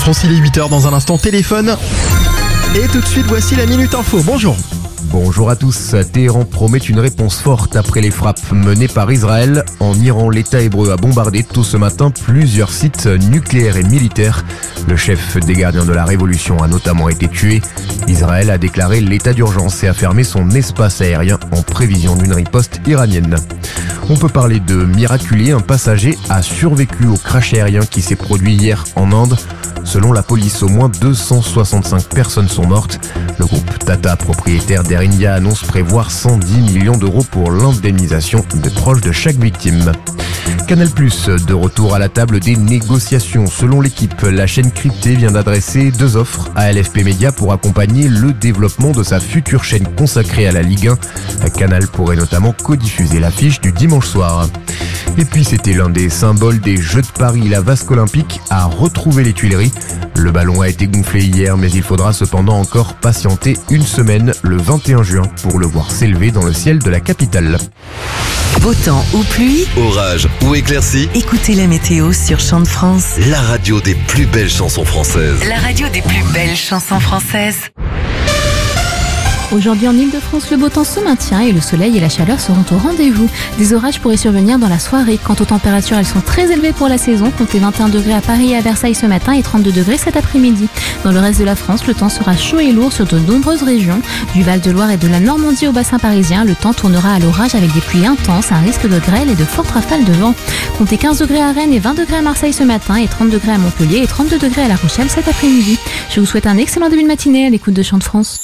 France, il est 8h dans un instant, téléphone. Et tout de suite, voici la Minute Info. Bonjour. Bonjour à tous. Téhéran promet une réponse forte après les frappes menées par Israël. En Iran, l'État hébreu a bombardé tôt ce matin plusieurs sites nucléaires et militaires. Le chef des gardiens de la révolution a notamment été tué. Israël a déclaré l'état d'urgence et a fermé son espace aérien en prévision d'une riposte iranienne. On peut parler de miraculé, un passager a survécu au crash aérien qui s'est produit hier en Inde. Selon la police, au moins 265 personnes sont mortes. Le groupe Tata, propriétaire d'Air India, annonce prévoir 110 millions d'euros pour l'indemnisation des proches de chaque victime. Canal+, de retour à la table des négociations. Selon l'équipe, la chaîne cryptée vient d'adresser 2 offres à LFP Media pour accompagner le développement de sa future chaîne consacrée à la Ligue 1. Canal pourrait notamment codiffuser l'affiche du dimanche soir. Et puis c'était l'un des symboles des Jeux de Paris. La vasque olympique a retrouvé les Tuileries. Le ballon a été gonflé hier, mais il faudra cependant encore patienter une semaine, le 21 juin, pour le voir s'élever dans le ciel de la capitale. Beau temps ou pluie, orage ou éclaircie, écoutez la météo sur Chant de France. la radio des plus belles chansons françaises. La radio des plus belles chansons françaises. Aujourd'hui en Ile-de-France, le beau temps se maintient et le soleil et la chaleur seront au rendez-vous. Des orages pourraient survenir dans la soirée. Quant aux températures, elles sont très élevées pour la saison. Comptez 21 degrés à Paris et à Versailles ce matin et 32 degrés cet après-midi. Dans le reste de la France, le temps sera chaud et lourd sur de nombreuses régions. Du Val-de-Loire et de la Normandie au bassin parisien, le temps tournera à l'orage avec des pluies intenses, un risque de grêle et de fortes rafales de vent. Comptez 15 degrés à Rennes et 20 degrés à Marseille ce matin et 30 degrés à Montpellier et 32 degrés à La Rochelle cet après-midi. Je vous souhaite un excellent début de matinée à l'écoute de Chant de France.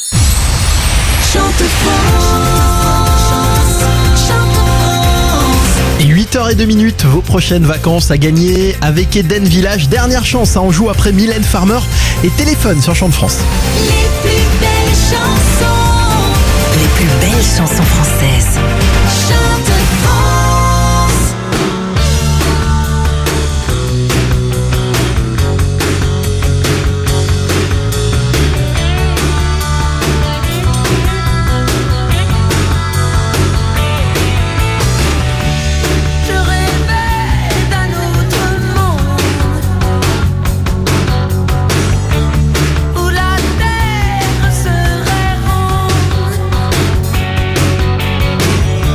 8h02, vos prochaines vacances à gagner avec Eden Village. Dernière chance, on joue après Mylène Farmer et téléphone sur Chant de France. Les plus belles chansons. Les plus belles chansons françaises. Chante France. Je rêvais d'un autre monde où la terre serait ronde.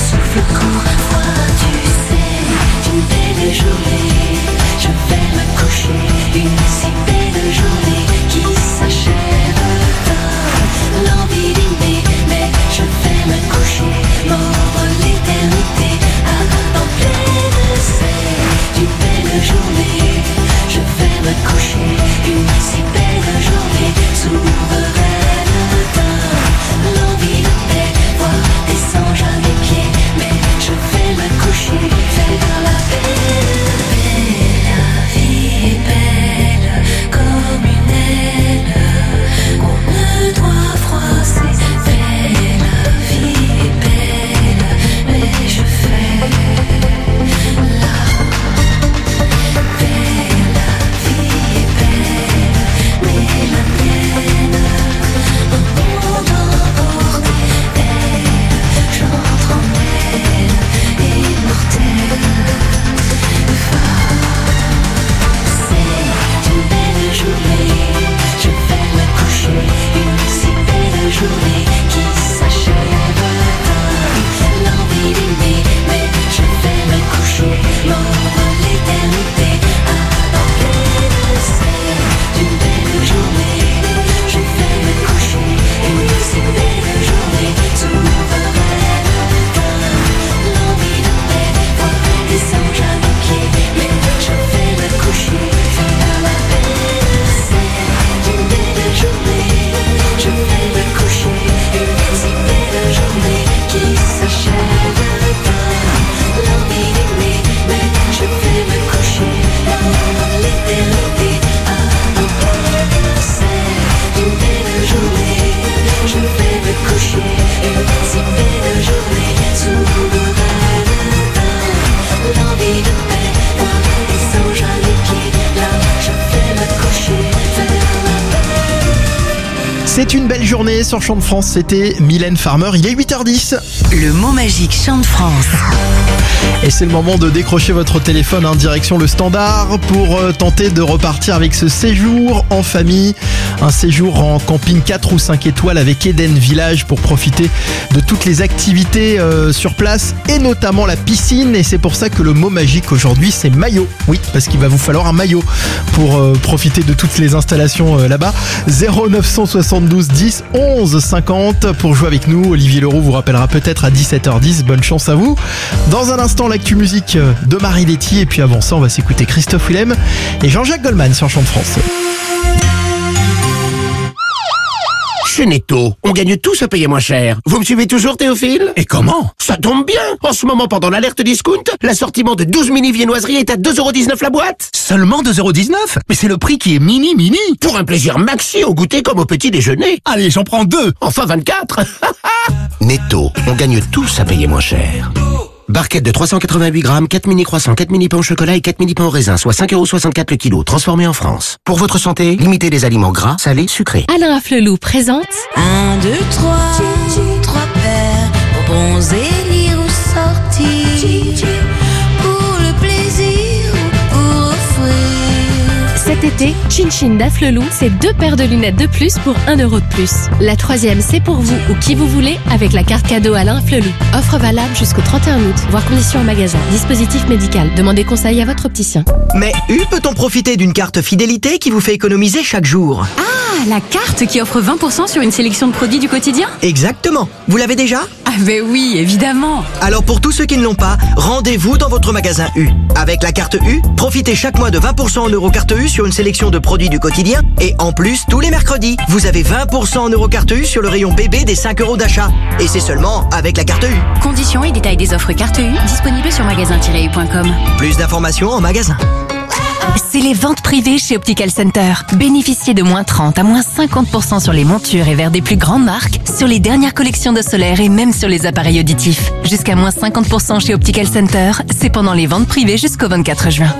souffle court, froid, tu sais, d'une belle journée. Je vais me coucher, une si belle journée qui s'achève tard. L'envie d'aimer, mais je vais me coucher, mordre l'éternité en pleine c'est d'une belle journée. Je vais me coucher, une si belle journée souveraine tard. L'envie de paix, voir des anges à mes pieds, mais je vais me coucher, faire la belle. La vie est belle comme une aile qu'on ne doit froisser. La vie est belle, mais je fais la belle. La vie est belle, mais la mienne, un monde emporté d'elle, j'entre en elle, immortelle. C'est une belle journée, je vais me coucher, une si belle journée qui s'achève tard. L'envie d'aimer, mais je vais me coucher, mordre l'éternité en pleine c'est d'une belle journée. Je vais me coucher, une si belle journée souveraine tard. L'envie de paix, voir des anges à mes pieds, mais je vais me coucher, faire la belle. C'est une belle journée. Je vais me coucher, une si belle journée qui s'achève tard. L'envie d'aimer, mais je vais me coucher, mordre l'éternité en pleine c'est une belle journée. Je vais me coucher, une si belle journée souveraine tard. L'envie de paix, voir des anges à mes pieds, là je vais me coucher, faire la belle. C'est une belle journée sur Chant de France, c'était Mylène Farmer, il est 8h10. Le mot magique Chant de France. Et c'est le moment de décrocher votre téléphone en direction le standard pour tenter de repartir avec ce séjour en famille. Un séjour en camping 4 ou 5 étoiles avec Eden Village pour profiter de toutes les activités sur place et notamment la piscine. Et c'est pour ça que le mot magique aujourd'hui c'est maillot. Oui, parce qu'il va vous falloir un maillot pour profiter de toutes les installations là-bas. 0972 10 11 50 pour jouer avec nous. Olivier Leroux vous rappellera peut-être à 17h10. Bonne chance à vous. Dans un instant, l'actu musique de Marie Letty. Et puis avant ça, on va s'écouter Christophe Willem et Jean-Jacques Goldman sur Chant de France. Chez Netto, on gagne tous à payer moins cher. Vous me suivez toujours, Théophile? Et comment? Ça tombe bien. En ce moment, pendant l'alerte discount, l'assortiment de 12 mini viennoiseries est à 2,19€ la boîte. Seulement 2,19€? Mais c'est le prix qui est mini. Pour un plaisir maxi au goûter comme au petit déjeuner. Allez, j'en prends 2. Enfin 24. Netto, on gagne tous à payer moins cher. Barquette de 388 grammes, 4 mini croissants, 4 mini pains au chocolat et 4 mini pains au raisin, soit 5,64€ le kilo, transformés en France. Pour votre santé, limitez les aliments gras, salés, sucrés. Alain Afflelou présente 1, 2, 3, 3 paires pour bronzer, lire ou sortir, pour le plaisir ou pour offrir. cet été, Chin Chin d'Afflelou, c'est 2 paires de lunettes de plus pour 1€ de plus. La 3e, c'est pour vous ou qui vous voulez avec la carte cadeau Alain Afflelou. Offre valable jusqu'au 31 août, voire conditions en magasin. Dispositif médical, demandez conseil à votre opticien. Mais peut-on profiter d'une carte fidélité qui vous fait économiser chaque jour? Ah, la carte qui offre 20% sur une sélection de produits du quotidien? Exactement. Vous l'avez déjà? Ah ben oui, évidemment. Alors pour tous ceux qui ne l'ont pas, rendez-vous dans votre magasin U. Avec la carte U, profitez chaque mois de 20% en Eurocarte U sur une sélection de produits du quotidien. Et en plus, tous les mercredis, vous avez 20% en Eurocarte U sur le rayon bébé des 5€ d'achat. Et c'est seulement avec la carte U. Conditions et détails des offres carte U disponibles sur magasin-u.com. Plus d'informations en magasin. C'est les ventes privées chez Optical Center. Bénéficiez de moins 30 à moins 50% sur les montures et verres des plus grandes marques, sur les dernières collections de solaire et même sur les appareils auditifs. Jusqu'à moins 50% chez Optical Center, c'est pendant les ventes privées jusqu'au 24 juin.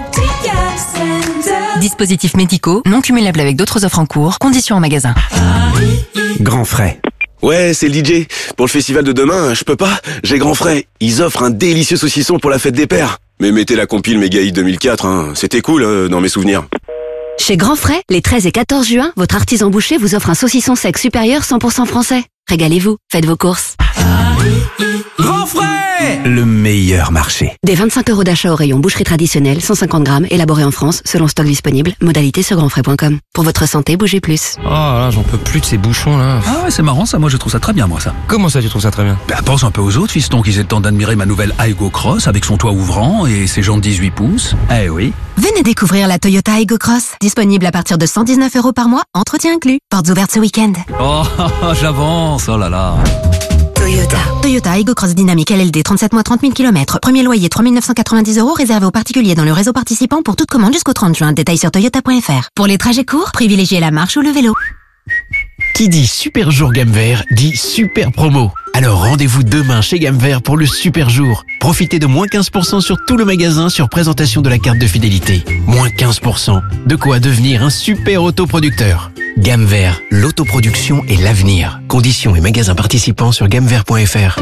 Dispositifs médicaux, non cumulables avec d'autres offres en cours, conditions en magasin. Grand frais. Ouais, c'est le DJ. Pour le festival de demain, je peux pas. J'ai Grand frais. Ils offrent un délicieux saucisson pour la fête des pères. Mais mettez la compile Méga Hit 2004, hein. C'était cool dans mes souvenirs. Chez Grand Frais, les 13 et 14 juin, votre artisan boucher vous offre un saucisson sec supérieur 100% français. Régalez-vous, faites vos courses. Grand frais! le meilleur marché. Des 25 € d'achat au rayon boucherie traditionnelle, 150 grammes, élaboré en France, selon stock disponible, modalité sur grandfrais.com. Pour votre santé, bougez plus. Oh là, j'en peux plus de ces bouchons là. Ah ouais, c'est marrant ça, moi je trouve ça très bien moi ça. Comment ça tu trouves ça très bien? Pense un peu aux autres fistons qui aient le temps d'admirer ma nouvelle Aygo Cross avec son toit ouvrant et ses jantes 18 pouces. Eh oui. Venez découvrir la Toyota Aygo Cross, disponible à partir de 119 € par mois, entretien inclus. Portes ouvertes ce week-end. Oh, j'avance, oh là là. Toyota Aygo Cross Dynamique LLD, 37 mois, 30 000 km. Premier loyer 3 990 €, réservé aux particuliers dans le réseau participant pour toute commande jusqu'au 30 juin. Détails sur toyota.fr. Pour les trajets courts, privilégiez la marche ou le vélo. Qui dit super jour gamme vert dit super promo. Alors rendez-vous demain chez Gamme Vert pour le super jour. Profitez de moins 15% sur tout le magasin sur présentation de la carte de fidélité. Moins 15%. De quoi devenir un super autoproducteur. Gamme Vert, l'autoproduction et l'avenir. Conditions et magasins participants sur gammevert.fr.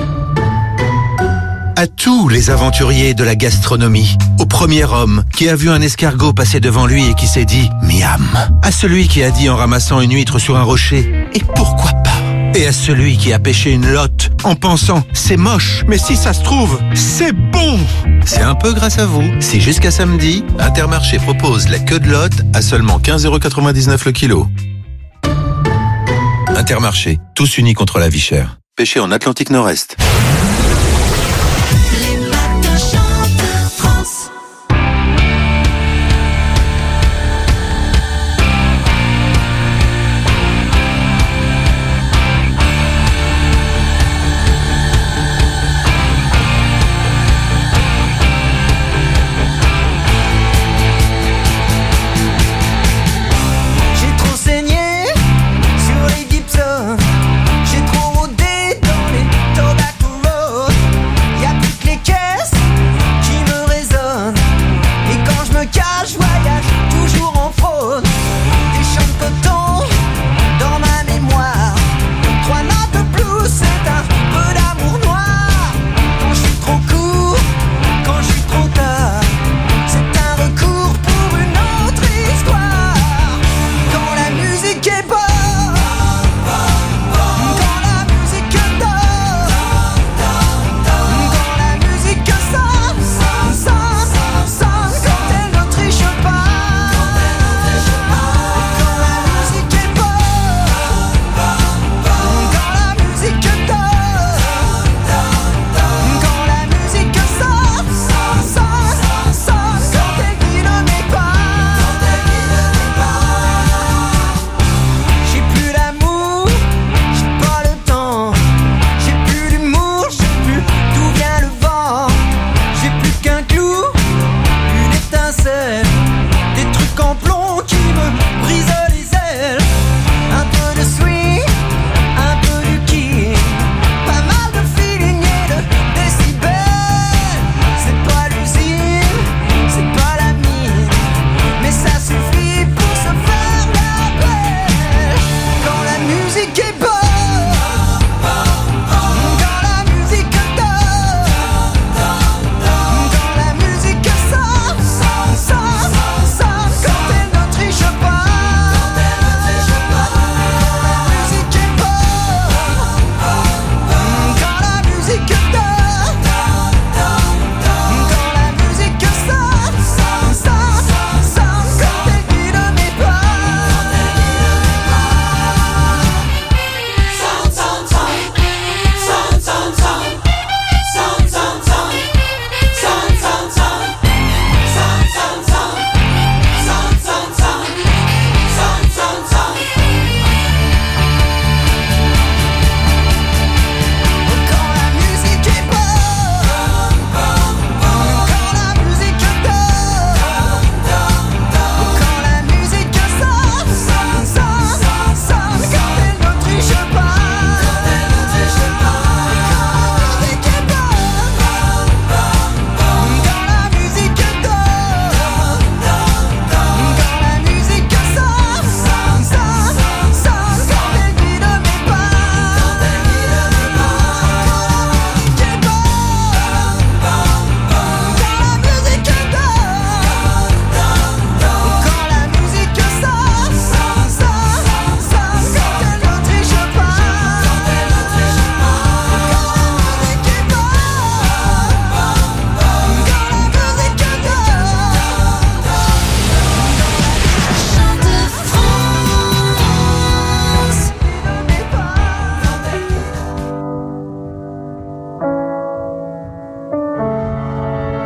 À tous les aventuriers de la gastronomie, au premier homme qui a vu un escargot passer devant lui et qui s'est dit « miam », à celui qui a dit en ramassant une huître sur un rocher « et pourquoi pas ?» et à celui qui a pêché une lotte en pensant « c'est moche, mais si ça se trouve, c'est bon !» C'est un peu grâce à vous. Si jusqu'à samedi, Intermarché propose la queue de lotte à seulement 15,99 € le kilo. Intermarché, tous unis contre la vie chère. Pêché en Atlantique Nord-Est.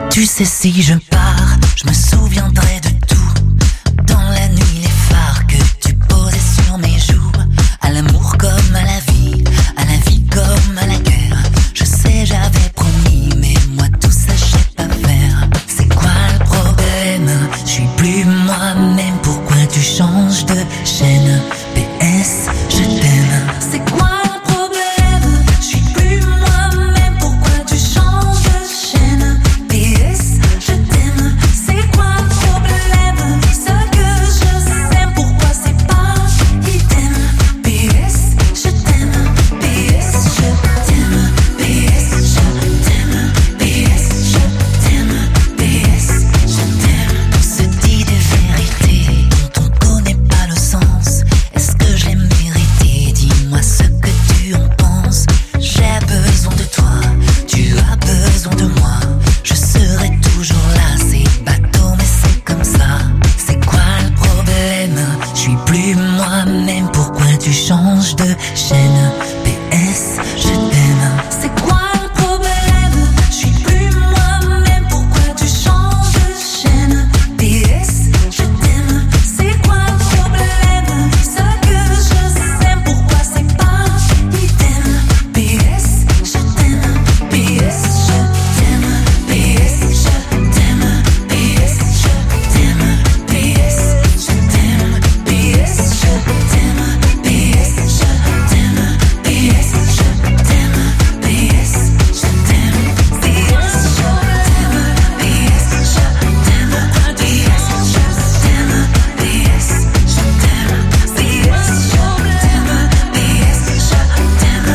Tu sais, si je pars, je me souviendrai de tout. Dans la nuit, les phares que tu posais sur mes joues. À l'amour comme à la vie comme à la guerre. Je sais, j'avais promis, mais moi tout ça, je sais pas faire. C'est quoi le problème? Je suis plus moi-même, pourquoi tu changes de chaîne? PS, je t'aime. C'est quoi le problème? Je suis plus moi-même, pourquoi tu changes de chaîne? PS, je t'aime. C'est quoi le problème? Ce que je sais, pourquoi c'est pas idem? PS, je t'aime. PS, je t'aime. PS, je t'aime. PS, je t'aime. PS, je t'aime. On se dit des vérités dont on connaît pas le sens. Est-ce que je l'ai mérité? Dis-moi ce que tu en penses. J'ai besoin de toi, tu as besoin de moi. Je serai toujours là, c'est bateau mais c'est comme ça. C'est quoi le problème? Je suis plus moi-même, pourquoi tu changes de chaîne? PS, je t'aime. C'est quoi le problème? Je suis plus moi-même, pourquoi tu changes de chaîne? PS, je t'aime. C'est quoi le problème? Ce que je sais, pourquoi c'est pas idem? PS, je t'aime. PS, je t'aime. PS, je t'aime. PS, je t'aime. PS, je t'aime. PS, je t'aime. PS, je t'aime. PS, je t'aime. PS, je t'aime. PS, je t'aime. PS, je t'aime. PS, je t'aime. PS, je t'aime. PS, je t'aime. PS, je t'aime.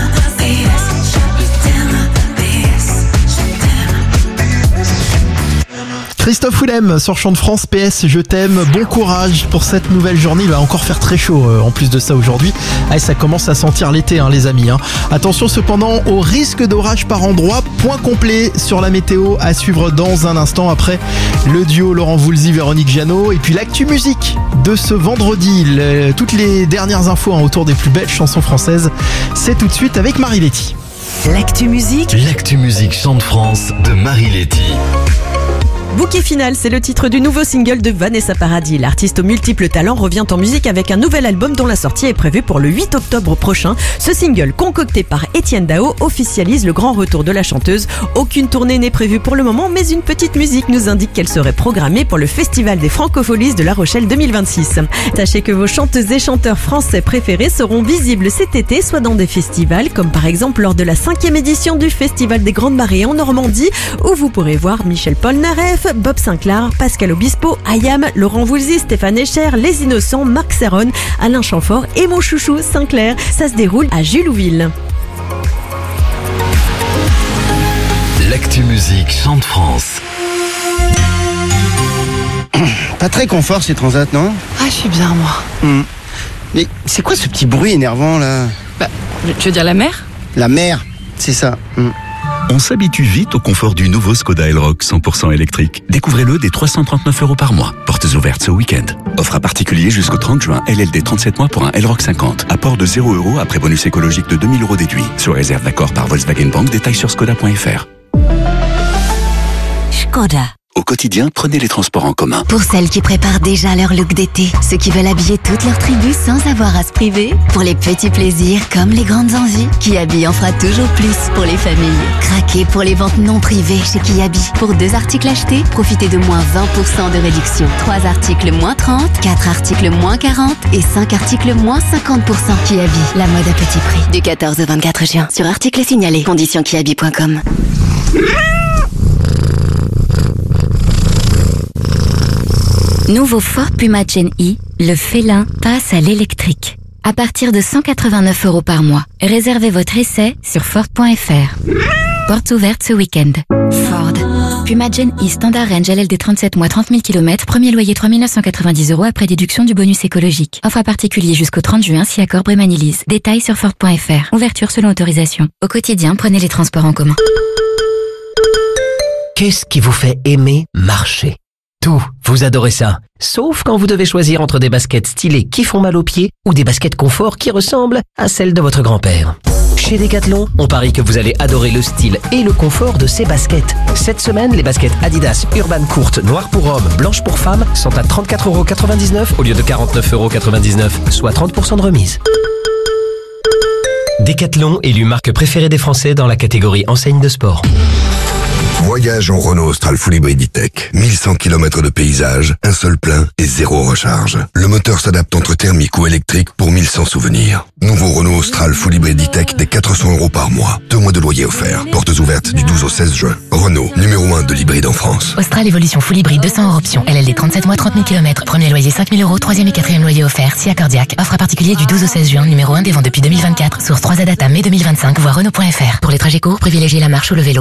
PS, je t'aime. Christophe Willem sur Chant de France, PS, je t'aime. Bon courage pour cette nouvelle journée. Il va encore faire très chaud en plus de ça aujourd'hui. Ah, ça commence à sentir l'été, les amis. Attention cependant au risque d'orage par endroit. Point complet sur la météo à suivre dans un instant après le duo Laurent Voulzy, Véronique Jeannot. Et puis l'actu musique de ce vendredi. Toutes les dernières infos autour des plus belles chansons françaises. C'est tout de suite avec Marie-Letty. L'actu musique. L'actu musique Chant de France de Marie-Letty. Bouquet final, c'est le titre du nouveau single de Vanessa Paradis. L'artiste aux multiples talents revient en musique avec un nouvel album dont la sortie est prévue pour le 8 octobre prochain. Ce single, concocté par Étienne Dao, officialise le grand retour de la chanteuse. Aucune tournée n'est prévue pour le moment, mais une petite musique nous indique qu'elle serait programmée pour le Festival des Francopholies de La Rochelle 2026. Sachez que vos chanteuses et chanteurs français préférés seront visibles cet été, soit dans des festivals, comme par exemple lors de la 5e édition du Festival des Grandes Marées en Normandie, où vous pourrez voir Michel Polnareff, Bob Sinclair, Pascal Obispo, Ayam, Laurent Voulzy, Stéphane Echer, Les Innocents, Marc Serron, Alain Chamfort et mon chouchou Sinclair. Ça se déroule à Julouville. L'actu musique Chant de France. Pas très confort ces transats, non? Ah, je suis bien, moi. Mais c'est quoi ce petit bruit énervant, là? Bah, tu veux dire la mer? La mer, c'est ça. On s'habitue vite au confort du nouveau Skoda Elroq 100% électrique. Découvrez-le dès 339 € par mois. Portes ouvertes ce week-end. Offre à particulier jusqu'au 30 juin. LLD 37 mois pour un Elroq 50. Apport de 0 € après bonus écologique de 2000 € déduit. Sur réserve d'accord par Volkswagen Bank. Détails sur skoda.fr. Skoda. Au quotidien, prenez les transports en commun. Pour celles qui préparent déjà leur look d'été, ceux qui veulent habiller toute leur tribu sans avoir à se priver, pour les petits plaisirs comme les grandes envies, Kiabi en fera toujours plus pour les familles. Craquez pour les ventes non privées chez Kiabi. Pour 2 articles achetés, profitez de moins 20% de réduction. 3 articles moins 30, 4 articles moins 40 et 5 articles moins 50%. Kiabi, la mode à petit prix. Du 14 au 24 juin. Sur articles signalés. Conditions kiabi.com. Nouveau Ford Puma Gen E, le félin passe à l'électrique. À partir de 189 € par mois. Réservez votre essai sur Ford.fr. Portes ouvertes ce week-end. Ford. Puma Gen E Standard Range LLD 37 mois 30 000 km. Premier loyer 3 990 € après déduction du bonus écologique. Offre à particulier jusqu'au 30 juin si accord Brémanilise. Détails sur Ford.fr. Ouverture selon autorisation. Au quotidien, prenez les transports en commun. Qu'est-ce qui vous fait aimer marcher? Tout, vous adorez ça. Sauf quand vous devez choisir entre des baskets stylées qui font mal aux pieds ou des baskets confort qui ressemblent à celles de votre grand-père. Chez Decathlon, on parie que vous allez adorer le style et le confort de ces baskets. Cette semaine, les baskets Adidas Urban courtes, noires pour hommes, blanches pour femmes, sont à 34,99€ au lieu de 49,99€, soit 30% de remise. Decathlon, élu marque préférée des Français dans la catégorie enseigne de sport. Voyage en Renault Austral Full Hybrid E-Tech. 1100 km de paysage, un seul plein et 0 recharge. Le moteur s'adapte entre thermique ou électrique pour 1100 souvenirs. Nouveau Renault Austral Full Hybrid E-Tech des 400€ par mois. 2 mois de loyer offert. Portes ouvertes du 12 au 16 juin. Renault, numéro 1 de l'hybride en France. Austral Evolution Full Hybrid 200€ option. LLD 37 mois 30 000 km. Premier loyer 5 000€. Troisième et quatrième loyer offert. Si accordiaque. Offre à particulier du 12 au 16 juin. Numéro 1 des ventes depuis 2024. Source 3 à data mai 2025. Voir Renault.fr. Pour les trajets courts, privilégiez la marche ou le vélo.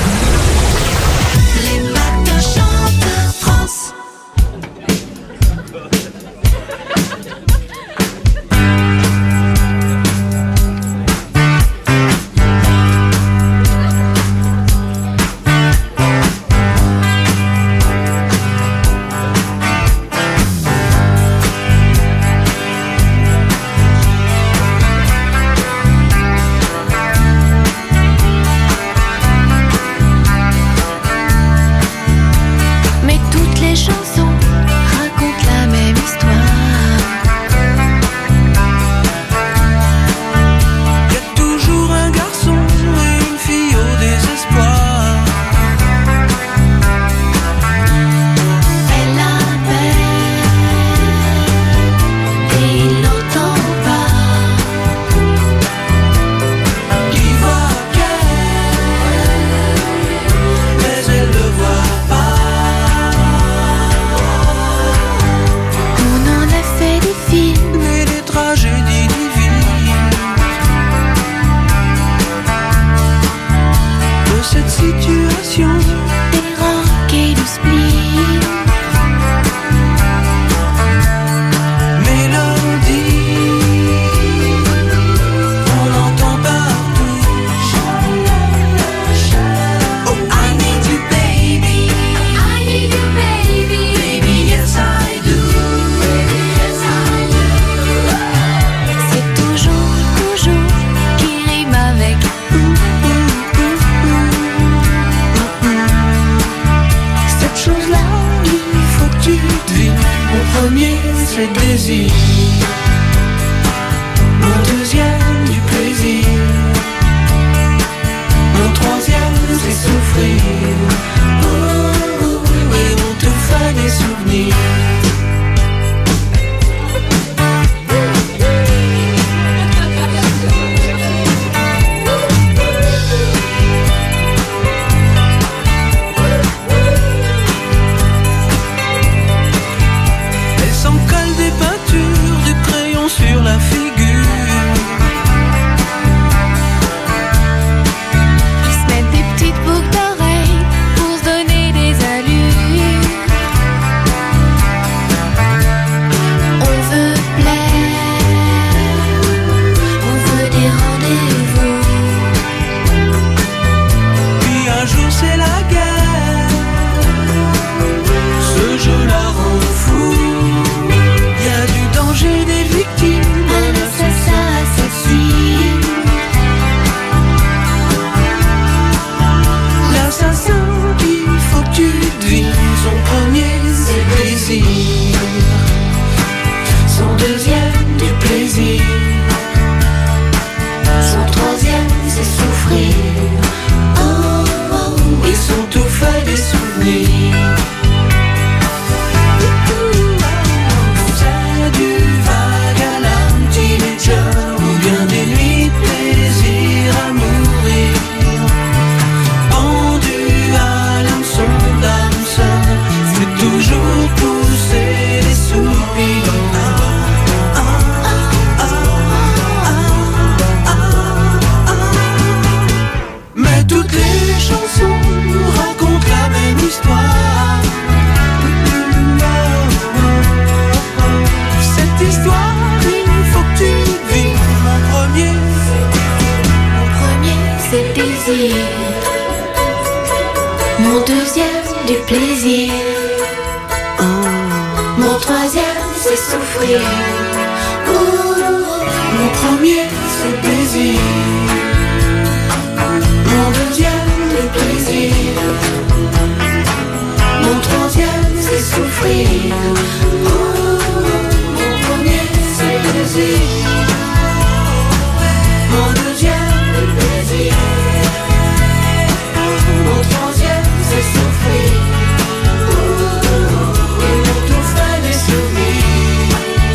Mon deuxième, du plaisir. Mon troisième, c'est souffrir. Mon premier, c'est plaisir. Mon deuxième est plaisir. Mon troisième c'est souffrir. Mon premier c'est plaisir. Mon deuxième est plaisir. Mon troisième c'est souffrir. Et mon tout frais des souvenirs.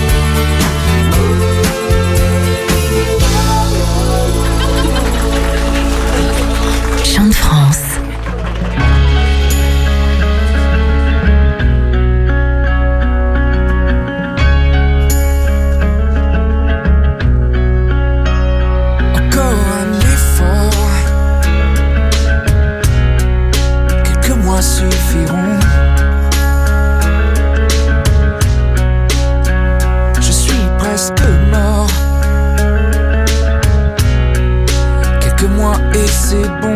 Chant de France. Encore un effort. Quelques mois suffiront. Je suis presque mort. Quelques mois et c'est bon.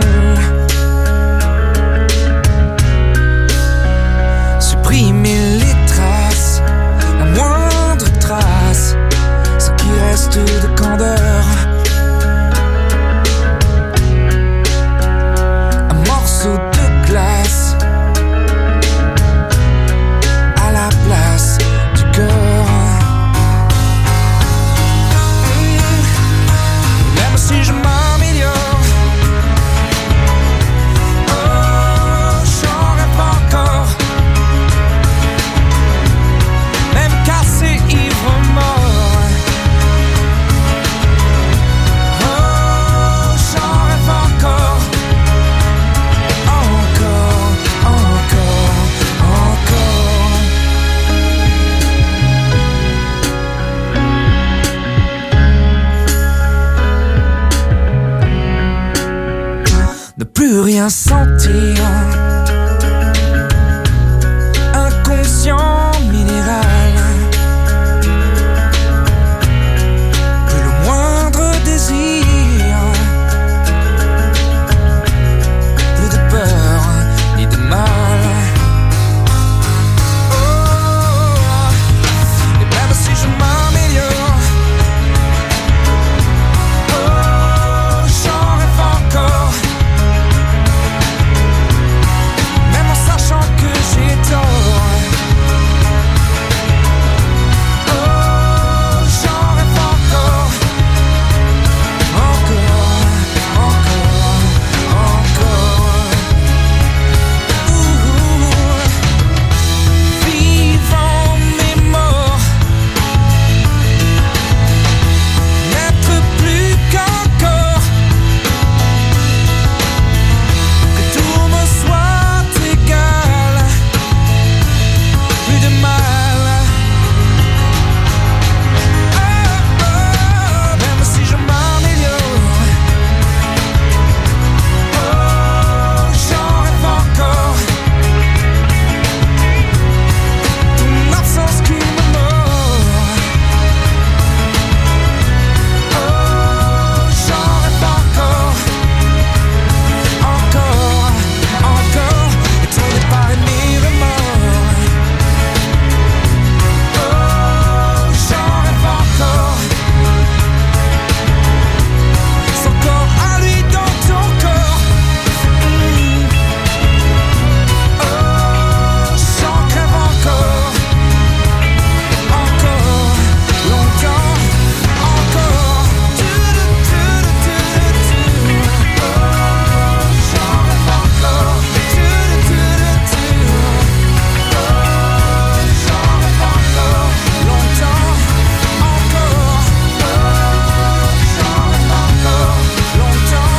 Supprimer les traces, la moindre trace, ce qui reste de candeur. Un morceau de glace à la place du cœur. Même si je m'améliore, oh, j'en rêve encore. Même cassé, ivre, mort. Oh, j'en rêve encore. Encore, encore, encore. Ne plus rien sentir. Inconscient minéral. Plus le moindre désir. Plus de peur ni de mal. Oh, et même si je m'améliore, oh, j'en rêve encore. Même en sachant que j'ai tort. Oh, j'en rêve encore. Encore, encore, encore. Vivant mais mort. N'être plus qu'un corps. Que tout me soit égal. Plus de mal. Même si je m'améliore, oh, j'en rêve encore. Ton absence qui me mord. Oh, j'en rêve encore. Encore, encore. Et ton départ et mes remords. Oh, j'en rêve encore. Son corps à lui dans ton corps. Oh, j'en crève encore. Encore, longtemps, encore. Oh, j'en rêve encore. Oh, j'en rêve encore. Longtemps, encore. J'en rêve encore. Longtemps,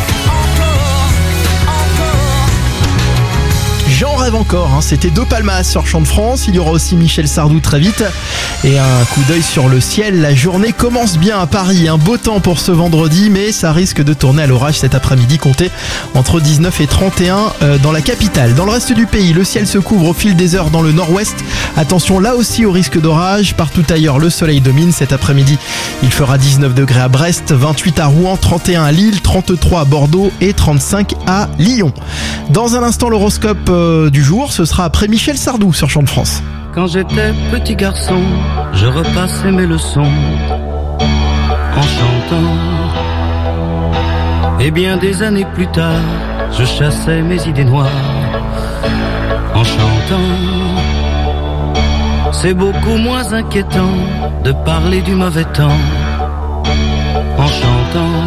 encore. J'en rêve encore, hein. C'était De Palmas sur Chant de France. Il y aura aussi Michel Sardou très vite. Et un coup d'œil sur le ciel. La journée commence bien à Paris. Un beau temps pour ce vendredi, mais ça risque de tourner à l'orage cet après-midi. Comptez entre 19 et 31 dans la capitale. Dans le reste du pays, le ciel se couvre au fil des heures dans le nord-ouest. Attention là aussi au risque d'orage. Partout ailleurs, le soleil domine. Cet après-midi, il fera 19 degrés à Brest, 28 à Rouen, 31 à Lille, 33 à Bordeaux et 35 à Lyon. Dans un instant, l'horoscope du jour, ce sera après Michel Sardou sur Chant de France. Quand j'étais petit garçon, je repassais mes leçons en chantant. Et bien des années plus tard, je chassais mes idées noires en chantant. C'est beaucoup moins inquiétant de parler du mauvais temps en chantant.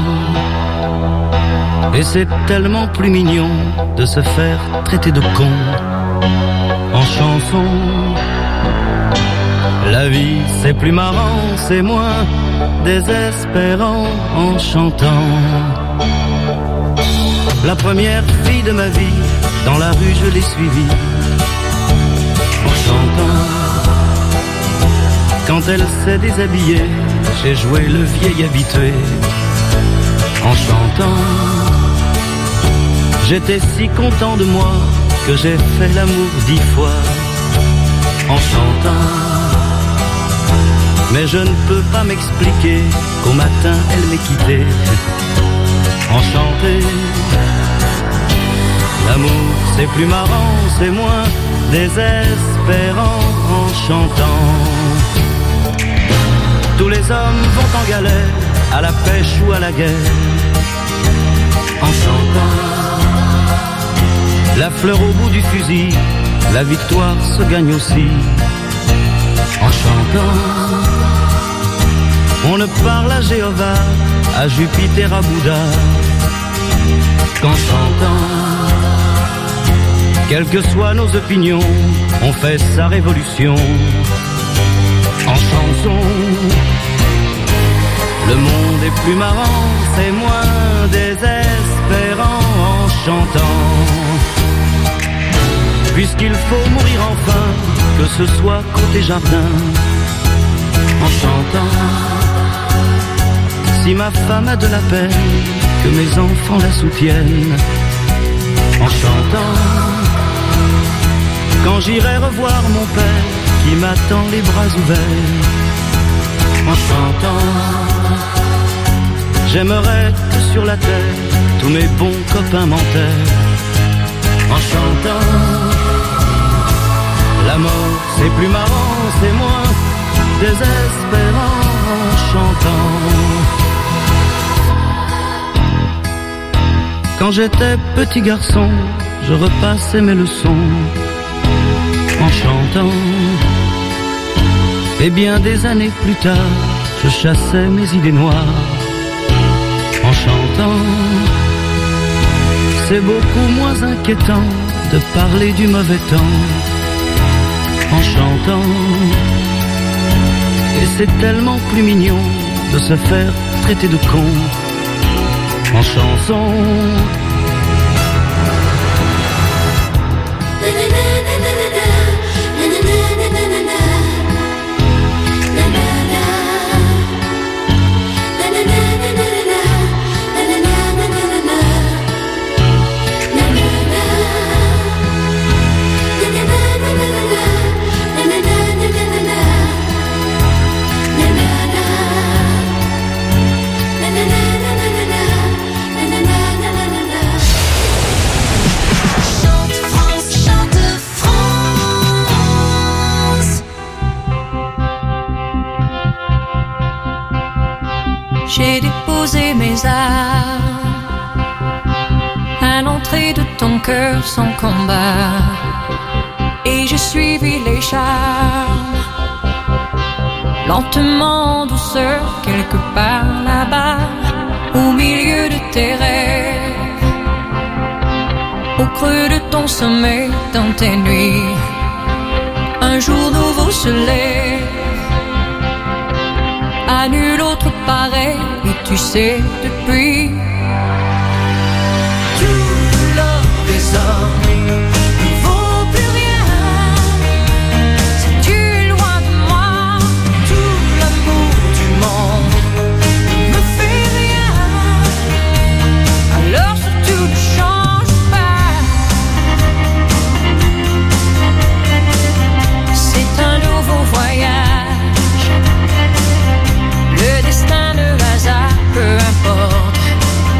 Et c'est tellement plus mignon de se faire traiter de con en chanson. La vie c'est plus marrant, c'est moins désespérant en chantant. La première fille de ma vie, dans la rue je l'ai suivie en chantant. Quand elle s'est déshabillée, j'ai joué le vieil habitué en chantant. J'étais si content de moi que j'ai fait l'amour 10 fois en chantant. Mais je ne peux pas m'expliquer qu'au matin elle m'ait quitté enchanté. L'amour c'est plus marrant, c'est moins désespérant en chantant. Tous les hommes vont en galère, à la pêche ou à la guerre en chantant. La fleur au bout du fusil, la victoire se gagne aussi en chantant. On ne parle à Jéhovah, à Jupiter, à Bouddha qu'en chantant. Quelles que soient nos opinions, on fait sa révolution en chanson. Le monde est plus marrant, c'est moins désespérant en chantant. Puisqu'il faut mourir enfin, que ce soit côté jardin en chantant. Si ma femme a de la peine, que mes enfants la soutiennent en chantant. Quand j'irai revoir mon père qui m'attend les bras ouverts en chantant. J'aimerais que sur la terre tous mes bons copains m'enterrent en chantant. La mort c'est plus marrant, c'est moins désespérant en chantant. Quand j'étais petit garçon, je repassais mes leçons en chantant. Et bien des années plus tard, je chassais mes idées noires en chantant. C'est beaucoup moins inquiétant de parler du mauvais temps en chantant. Et c'est tellement plus mignon de se faire traiter de con en chanson. J'ai déposé mes armes à l'entrée de ton cœur sans combat, et j'ai suivi les charmes lentement en douceur quelque part là-bas, au milieu de tes rêves, au creux de ton sommeil, dans tes nuits. Un jour nouveau se lève, à nul autre pareil, et tu sais depuis tout l'or des hommes ne vaut plus rien. Si tu es loin de moi, tout l'amour du monde ne me fait rien. Alors surtout ne change pas. C'est un nouveau voyage. Le destin, le hasard, peu importe.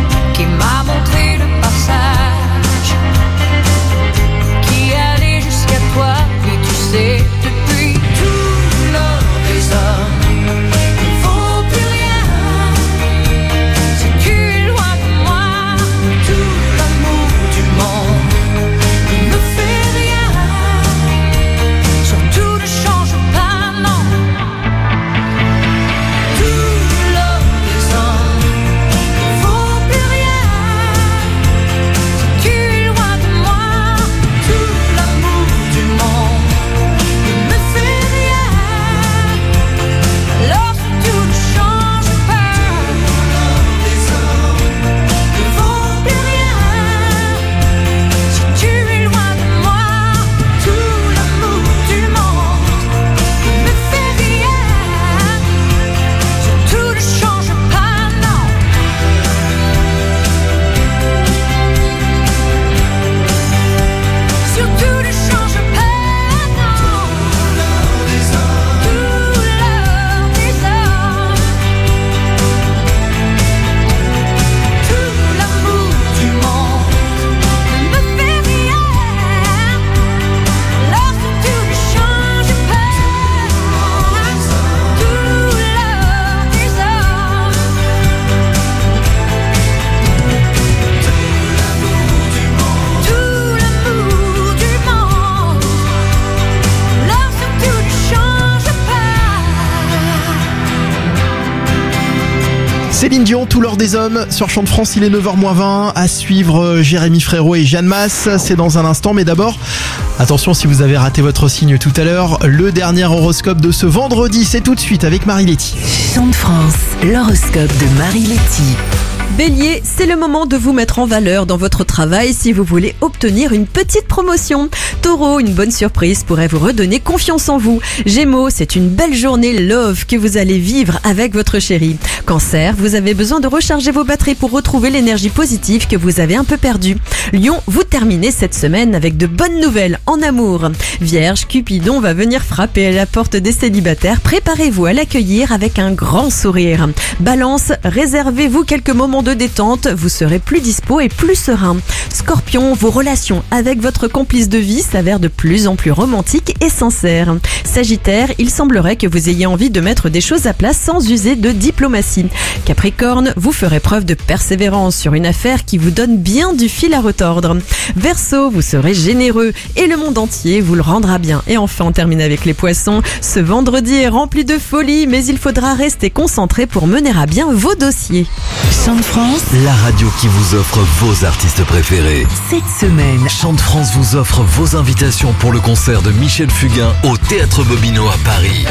Céline Dion, tout l'or des hommes. Sur Chant de France, il est 9h-20. À suivre Jérémy Frérot et Jeanne Masse. C'est dans un instant. Mais d'abord, attention si vous avez raté votre signe tout à l'heure. Le dernier horoscope de ce vendredi, c'est tout de suite avec Marie-Letty. Chant de France, l'horoscope de Marie-Letty. Bélier, c'est le moment de vous mettre en valeur dans votre travail si vous voulez obtenir une petite promotion. Taureau, une bonne surprise pourrait vous redonner confiance en vous. Gémeaux, c'est une belle journée love que vous allez vivre avec votre chéri. Cancer, vous avez besoin de recharger vos batteries pour retrouver l'énergie positive que vous avez un peu perdue. Lion, vous terminez cette semaine avec de bonnes nouvelles en amour. Vierge, Cupidon va venir frapper à la porte des célibataires. Préparez-vous à l'accueillir avec un grand sourire. Balance, réservez-vous quelques moments de détente, vous serez plus dispo et plus serein. Scorpion, vos relations avec votre complice de vie s'avèrent de plus en plus romantiques et sincères. Sagittaire, il semblerait que vous ayez envie de mettre des choses à plat sans user de diplomatie. Capricorne, vous ferez preuve de persévérance sur une affaire qui vous donne bien du fil à retordre. Verseau, vous serez généreux et le monde entier vous le rendra bien. Et enfin, on termine avec les poissons. Ce vendredi est rempli de folie, mais il faudra rester concentré pour mener à bien vos dossiers. Chant de France, La radio qui vous offre vos artistes préférés. cette semaine. Chant de France vous offre vos invitations pour le concert de Michel Fugain au Théâtre Bobino à Paris.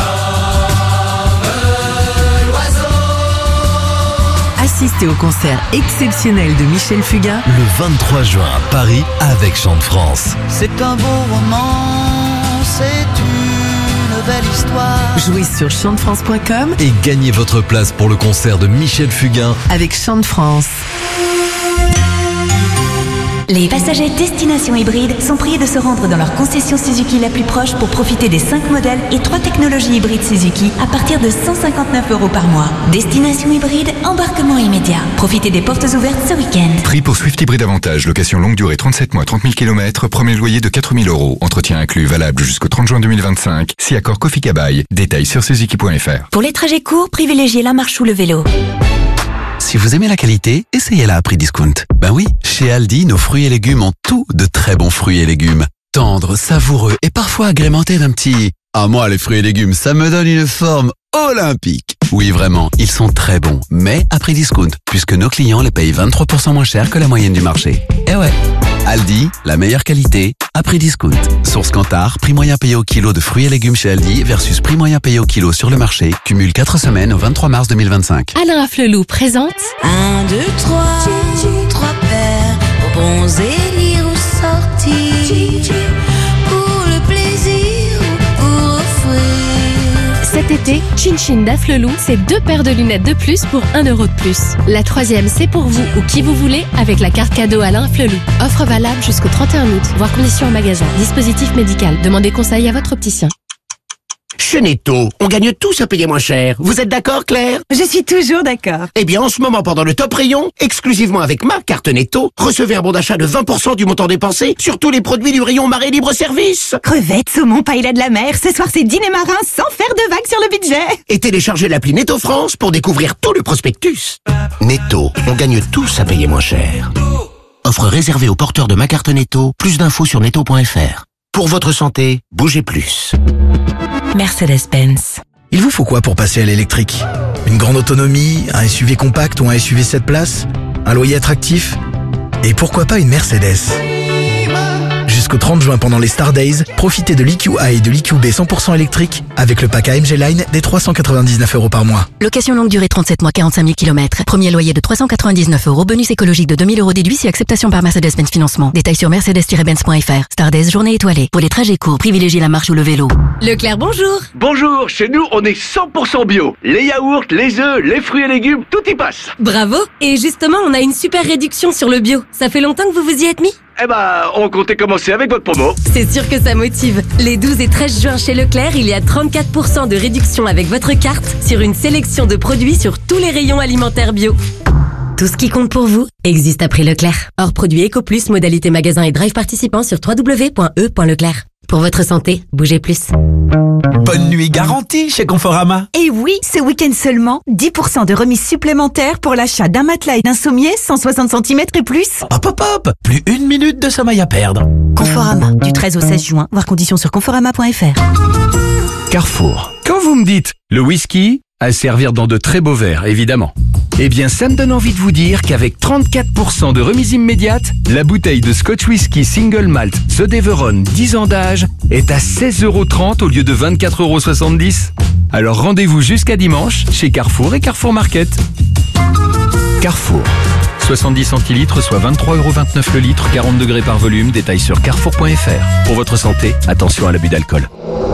Assistez au concert exceptionnel de Michel Fugain Le 23 juin à Paris avec Chant de France. C'est un beau roman, c'est une belle histoire. Jouez sur chantefrance.com Et gagnez votre place pour le concert de Michel Fugain. avec Chant de France. Les passagers destination hybride sont priés de se rendre dans leur concession Suzuki la plus proche pour profiter des 5 modèles et 3 technologies hybrides Suzuki à partir de 159 € par mois. Destination hybride, embarquement immédiat. Profitez des portes ouvertes ce week-end. Prix pour Swift Hybrid Avantage, location longue durée 37 mois, 30 000 km, premier loyer de 4 000 €. Entretien inclus, valable jusqu'au 30 juin 2025. Si accord Kofi Kabaï. Détails sur suzuki.fr. Pour les trajets courts, privilégiez la marche ou le vélo. Si vous aimez la qualité, essayez-la à prix discount. Ben oui, chez Aldi, nos fruits et légumes ont tout de très bons fruits et légumes. Tendres, savoureux et parfois agrémentés d'un petit « Ah moi, les fruits et légumes, ça me donne une forme olympique !» Oui, vraiment, ils sont très bons, mais à prix discount, puisque nos clients les payent 23% moins cher que la moyenne du marché. Eh ouais, Aldi, la meilleure qualité, à prix discount. Source Kantar, prix moyen payé au kilo de fruits et légumes chez Aldi versus prix moyen payé au kilo sur le marché, cumule 4 semaines au 23 mars 2025. Alain Afflelou présente 1, 2, 3, 3 paires, aux bons élire ou sortir, pour le plaisir ou pour offrir. Cet été, Chin Chin d'Afflelou, c'est 2 paires de lunettes de plus pour 1 € de plus. La troisième, c'est pour vous ou qui vous voulez avec la carte cadeau Alain Afflelou. Offre valable jusqu'au 31 août, voire conditions en magasin. Dispositif médical. Demandez conseil à votre opticien. Chez Netto, on gagne tous à payer moins cher. Vous êtes d'accord, Claire? Je suis toujours d'accord. Eh bien, en ce moment, pendant le top rayon, exclusivement avec ma carte Netto, recevez un bon d'achat de 20% du montant dépensé sur tous les produits du rayon Marais Libre Service. Crevettes, saumon, paella de la mer. Ce soir, c'est dîner marin sans faire de vagues sur le budget. Et téléchargez l'appli Netto France pour découvrir tout le prospectus. Netto, on gagne tous à payer moins cher. Offre réservée aux porteurs de ma carte Netto. Plus d'infos sur netto.fr. Pour votre santé, bougez plus. Mercedes-Benz. Il vous faut quoi pour passer à l'électrique? Une grande autonomie, un SUV compact ou un SUV 7 places? Un loyer attractif? Et pourquoi pas une Mercedes? Jusqu'au 30 juin pendant les Star Days, profitez de l'EQA et de l'EQB 100% électrique avec le pack AMG Line des 399 € par mois. Location longue durée 37 mois, 45 000 km. Premier loyer de 399 €. Bonus écologique de 2000 € déduit si acceptation par Mercedes-Benz Financement. Détails sur mercedes-benz.fr. Star Days, journée étoilée. Pour les trajets courts, privilégiez la marche ou le vélo. Leclerc, bonjour. Bonjour, chez nous on est 100% bio. Les yaourts, les œufs, les fruits et légumes, tout y passe. Bravo. Et justement, on a une super réduction sur le bio. Ça fait longtemps que vous vous y êtes mis? Eh ben, on comptait commencer avec votre promo. C'est sûr que ça motive. Les 12 et 13 juin chez Leclerc, il y a 34% de réduction avec votre carte sur une sélection de produits sur tous les rayons alimentaires bio. Tout ce qui compte pour vous existe à prix Leclerc. Hors produit EcoPlus, modalité magasin et drive participant sur www.e.leclerc. Pour votre santé, bougez plus. Bonne nuit garantie chez Conforama. Et oui, ce week-end seulement, 10% de remise supplémentaire pour l'achat d'un matelas et d'un sommier 160 cm et plus. Hop hop hop, plus 1 minute de sommeil à perdre. Conforama, du 13 au 16 juin, voir conditions sur conforama.fr. Carrefour. Quand vous me dites le whisky, à servir dans de très beaux verres, évidemment. Eh bien, ça me donne envie de vous dire qu'avec 34% de remise immédiate, la bouteille de Scotch Whisky Single Malt The Deveron 10 ans d'âge est à 16,30 € au lieu de 24,70 €. Alors rendez-vous jusqu'à dimanche chez Carrefour et Carrefour Market. Carrefour. 70 centilitres, soit 23,29 € le litre, 40 degrés par volume, détail sur carrefour.fr. Pour votre santé, attention à l'abus d'alcool.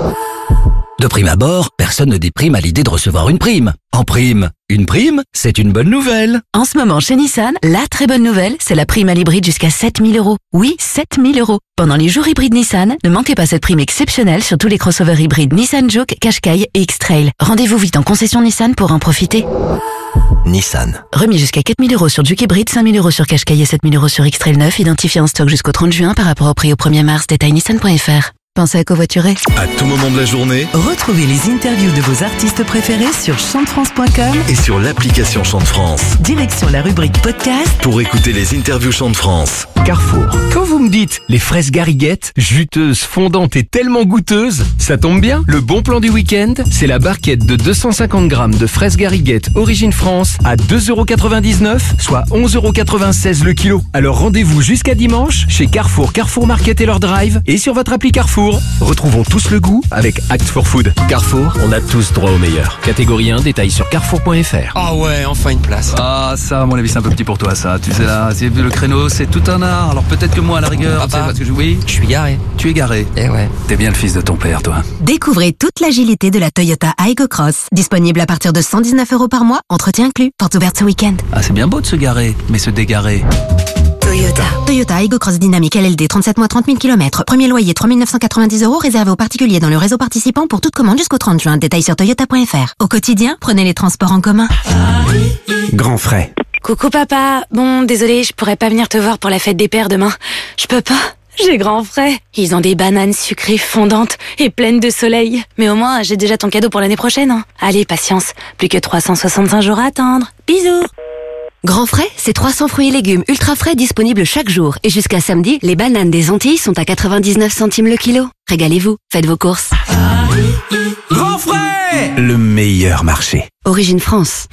De prime abord, personne ne déprime à l'idée de recevoir une prime. En prime, une prime, c'est une bonne nouvelle. En ce moment, chez Nissan, la très bonne nouvelle, c'est la prime à l'hybride jusqu'à 7 000 €. Oui, 7 000 €. Pendant les jours hybrides Nissan, ne manquez pas cette prime exceptionnelle sur tous les crossovers hybrides Nissan Juke, Qashqai et X-Trail. Rendez-vous vite en concession Nissan pour en profiter. Nissan. Remis jusqu'à 4 000 € sur Juke hybride, 5 000 € sur Qashqai et 7 000 € sur X-Trail 9, identifié en stock jusqu'au 30 juin par rapport au prix au 1er mars, détail nissan.fr. Pensez à covoiturer. À tout moment de la journée Retrouvez les interviews de vos artistes préférés sur chantefrance.com et sur l'application Chante France. Direction la rubrique podcast Pour écouter les interviews Chante France. Carrefour. Quand vous me dites les fraises Gariguette, juteuses, fondantes et tellement goûteuses, ça tombe bien. Le bon plan du week-end, c'est la barquette de 250 grammes de fraises Gariguette Origine France à 2,99 €, soit 11,96 € le kilo. Alors rendez-vous jusqu'à dimanche chez Carrefour, Carrefour Market et leur drive et sur votre appli Carrefour. Retrouvons tous le goût avec Act for Food. Carrefour, on a tous droit au meilleur. Catégorie 1, détail sur carrefour.fr. Ah ouais, enfin une place. Ah ça, à mon avis, c'est un peu petit pour toi ça. Tu sais là, le créneau, c'est tout un art. Alors peut-être que moi, à la rigueur, tu sais, parce que oui, je suis garé. Tu es garé. Eh ouais. T'es bien le fils de ton père, toi. Découvrez toute l'agilité de la Toyota Aygo Cross. Disponible à partir de 119 € par mois, entretien inclus. Porte ouverte ce week-end. Ah, c'est bien beau de se garer, mais se dégarer. Toyota Aygo Cross Dynamique LLD 37 mois 30 000 km. Premier loyer 3 990 € réservé aux particuliers dans le réseau participant pour toute commande jusqu'au 30 juin. Détail sur toyota.fr. Au quotidien, prenez les transports en commun. Grand frais. Coucou papa, bon désolé, je pourrais pas venir te voir pour la fête des pères demain. Je peux pas, j'ai grand frais. Ils ont des bananes sucrées fondantes et pleines de soleil. Mais au moins, j'ai déjà ton cadeau pour l'année prochaine. Hein. Allez, patience, plus que 365 jours à attendre. Bisous. Grand frais, c'est 300 fruits et légumes ultra frais disponibles chaque jour. Et jusqu'à samedi, les bananes des Antilles sont à 99 centimes le kilo. Régalez-vous, faites vos courses. Grand frais, le meilleur marché. Origine France.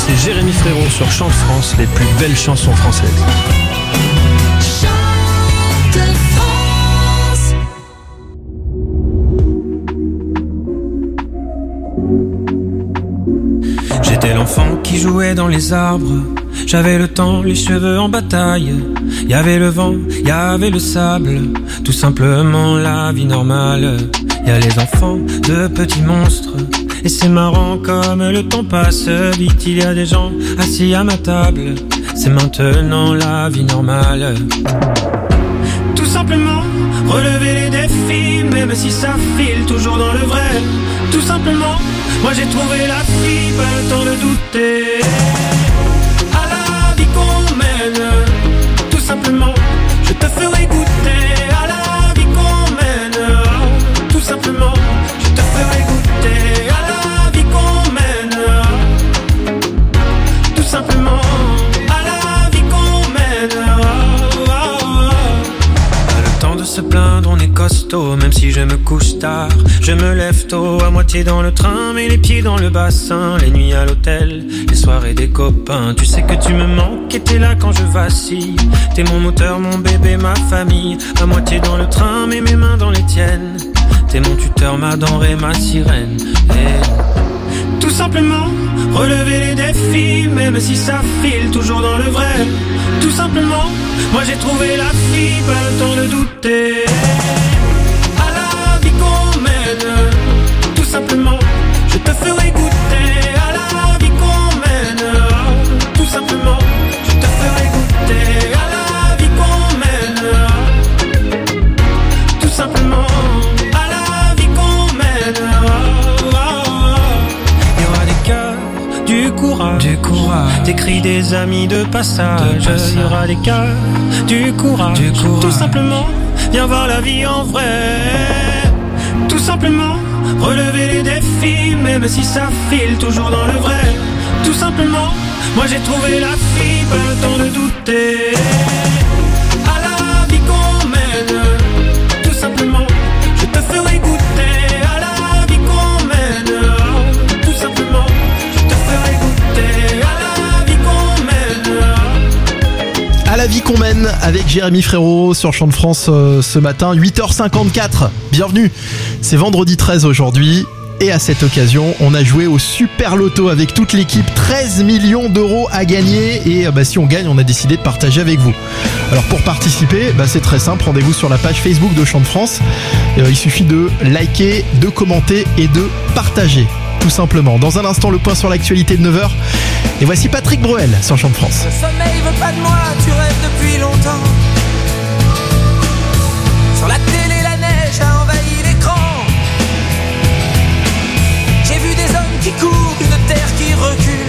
c'est Jérémy Frérot sur Chant de France, les plus belles chansons françaises. J'étais l'enfant qui jouait dans les arbres. J'avais le temps, les cheveux en bataille. Y avait le vent, y avait le sable. Tout simplement la vie normale. Y a les enfants de petits monstres. Et c'est marrant comme le temps passe vite. Il y a des gens assis à ma table. C'est maintenant la vie normale. Tout simplement relever les défis, même si ça file toujours dans le vrai. Tout simplement, moi j'ai trouvé la fille, pas le temps de douter. À la vie qu'on mène, tout simplement, je te ferai goûter. À la vie qu'on mène, tout simplement, je te ferai goûter. À la vie qu'on mène, tout simplement, à la vie qu'on mène. Pas le temps de se plaindre, on est costaud, même si je me couche tard. Je me lève tôt, à moitié dans le train, mais les pieds dans le bassin. Les nuits à l'hôtel, les soirées des copains. Tu sais que tu me manques et t'es là quand je vacille. T'es mon moteur, mon bébé, ma famille. À moitié dans le train, mais mes mains dans les tiennes. T'es mon tuteur, ma denrée, ma sirène. Et tout simplement, relever les défis, même si ça file toujours dans le vrai. Tout simplement, moi j'ai trouvé la fille, pas le temps de douter. Tout simplement, je te ferai goûter. À la vie qu'on mène, tout simplement, je te ferai goûter. À la vie qu'on mène, tout simplement, à la vie qu'on mène. Il y aura des cœurs, du courage, des cris des amis de passage. Il y aura des cœurs, du courage, tout simplement, viens voir la vie en vrai. Tout simplement, relever les défis, même si ça file toujours dans le vrai. Tout simplement, moi j'ai trouvé la fille, pas le temps de douter. À la vie qu'on mène, tout simplement, je te ferai goûter. À la vie qu'on mène, tout simplement, je te ferai goûter. À la vie qu'on mène. À la vie qu'on mène avec Jérémy Frérot sur Chant de France ce matin, 8h54. Bienvenue, c'est vendredi 13 aujourd'hui. Et à cette occasion, on a joué au Super Loto avec toute l'équipe. 13 millions d'euros à gagner. Et si on gagne, on a décidé de partager avec vous. Alors pour participer, c'est très simple. Rendez-vous sur la page Facebook de Chant de France. Il suffit de liker, de commenter et de partager. Tout simplement. Dans un instant, le point sur l'actualité de 9h. Et voici Patrick Bruel sur Chant de France. Le sommeil veut pas de moi, tu rêves depuis longtemps. Sur la télé, la neige a envahi l'écran. J'ai vu des hommes qui courent, une terre qui recule.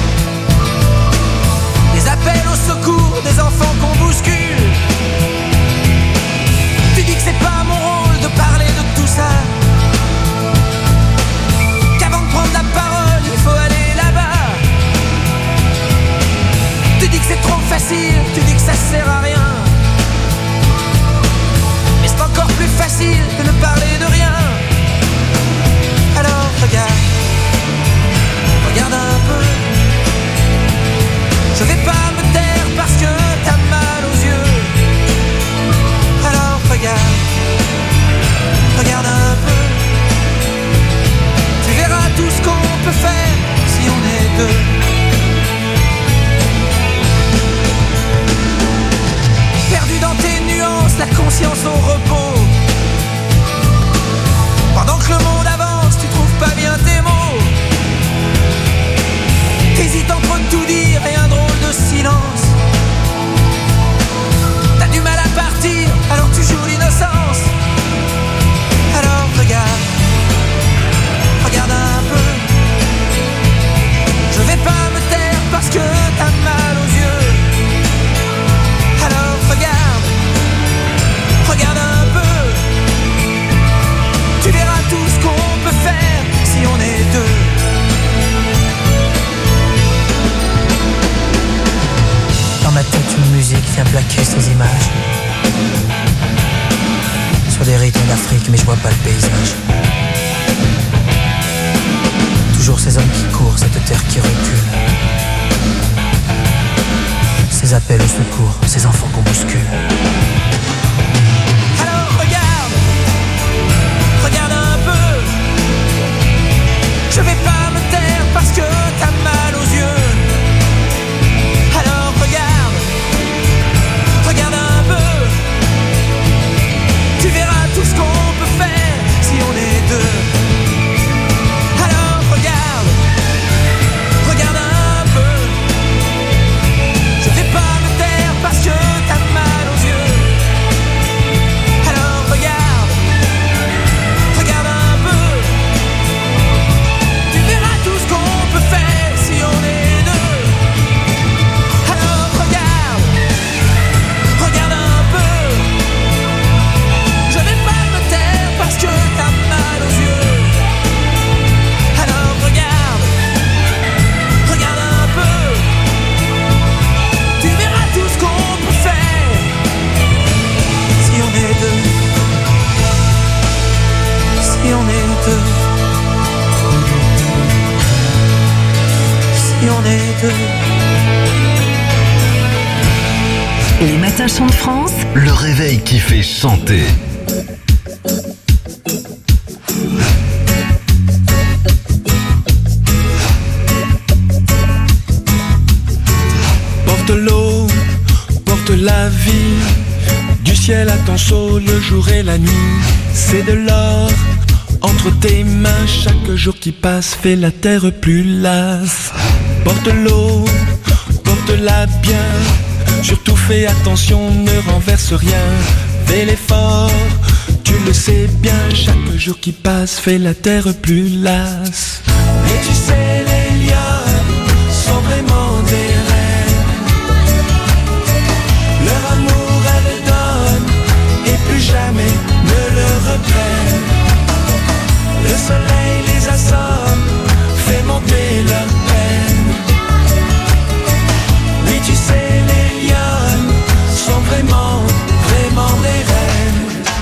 Des appels au secours, des enfants qu'on bouscule. Tu dis que c'est pas mon rôle de parler de tout ça. Qu'avant de prendre la parole, il faut aller là-bas. Tu dis que c'est trop facile, tu dis que ça sert à rien. Mais c'est encore plus facile de ne parler de rien. Alors regarde, regarde un peu. Je vais pas me taire parce que t'as mal aux yeux. Alors regarde, regarde un peu. Tu verras tout ce qu'on peut faire si on est deux. Perdu dans tes nuances, la conscience au repos. Pendant que le monde avance, tu trouves pas bien tes mots. T'hésites entre tout dire et un drôle de silence. T'as du mal à partir, alors tu joues l'innocence. Alors regarde, regarde un peu. Je vais pas me taire parce que t'as mal aux yeux. Alors regarde, regarde un peu. Tu verras tout ce qu'on peut faire si on est deux. Dans ma tête, une musique vient plaquer ces images. Sur des rythmes d'Afrique, mais je vois pas le paysage. Toujours ces hommes qui courent, cette terre qui recule. secours, ces enfants qu'on bouscule. Alors regarde un peu. Je vais pas me taire parce que t'as mal aux yeux. Alors regarde un peu. Tu verras tout ce qu'on peut faire si on est deux. Alors regarde un peu. Je vais pas me taire parce que t'as mal aux yeux. Alors regarde un peu. Tu verras tout ce qu'on peut faire si on est deux. Alors regarde un peu. Je vais pas me taire parce que t'as mal aux yeux. Alors regarde un peu. Tu verras tout ce qu'on peut faire si on est deux. Si on est deux. Si on est deux. Les matins Chant de France, Le réveil qui fait chanter. Porte l'eau, porte la vie. Du ciel à ton seau, le jour et la nuit. C'est de l'or entre tes mains. Chaque jour qui passe fait la terre plus lasse. Porte l'eau, porte-la bien. Surtout fais attention, ne renverse rien. Fais l'effort, tu le sais bien. Chaque jour qui passe fait la terre plus lasse. Et tu sais, les lions sont vraiment des reines. Leur amour elles donnent et plus jamais ne le reprennent. Le soleil les assomme, fait monter leur peine. Oui, tu sais, les lions sont vraiment, vraiment des reines.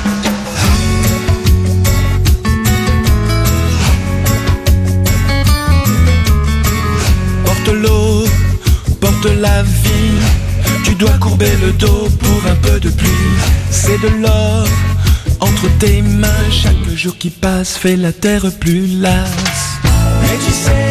Porte l'eau, porte la vie. Tu dois courber le dos pour un peu de pluie. C'est de l'or entre tes mains. Chaque jour qui passe fait la terre plus lasse. Et tu sais,